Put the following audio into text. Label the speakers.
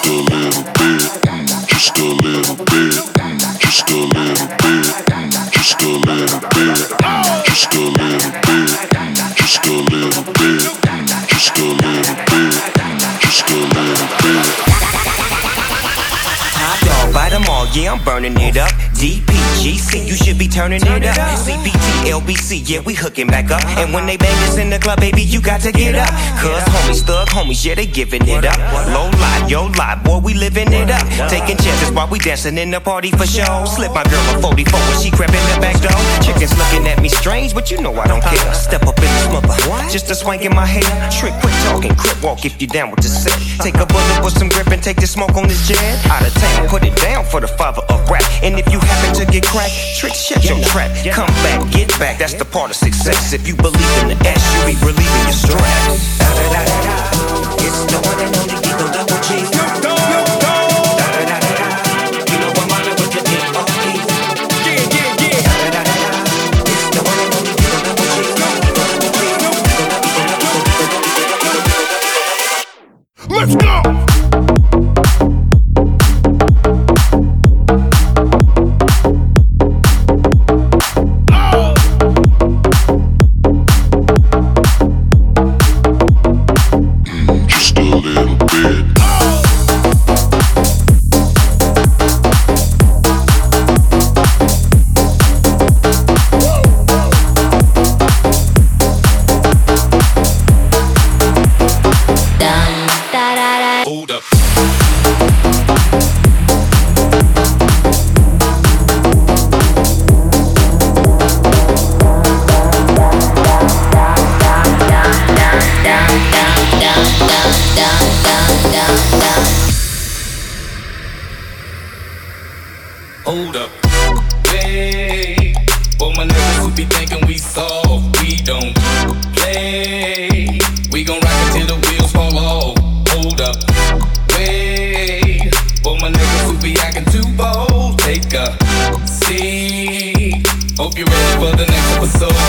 Speaker 1: Yeah, I'm burning it up. DPGC, you should be turning it up. CPT, LBC, yeah, we hooking back up. And when they bang us in the club, baby, you got to get up. Cause homies, thug homies, yeah, they giving it up. Low life, yo life, boy, we living it up. Taking chances while we dancing in the party for show. Slip my girl a 44 when she crept in the back door. Chickens looking at me strange, but you know I don't care. Step up in this mother, just a swank in my hair. Trick, quit talking, crip walk if you down with the set. Take a bullet with some grip and take the smoke on this jet. Out of town, put it down for the father of rap. And if you happen to get cracked, trick, shut your trap. Come back, get back, that's the part of success. If you believe in the S, you be relieving your stress. Da da da da da, it's the one and only Eagle Double G. Da da da da da, you know I'm on it with the D.O.E. Yeah, yeah, yeah. Da da da da, it's the one and only Eagle Double G.
Speaker 2: Let's go!
Speaker 3: Hold up, hey, for my niggas who be thinking we soft, we don't play. We gon' rock it till the wheels fall off. Hold up, wait, for my niggas who be acting too bold, take a seat. Hope you're ready for the next episode.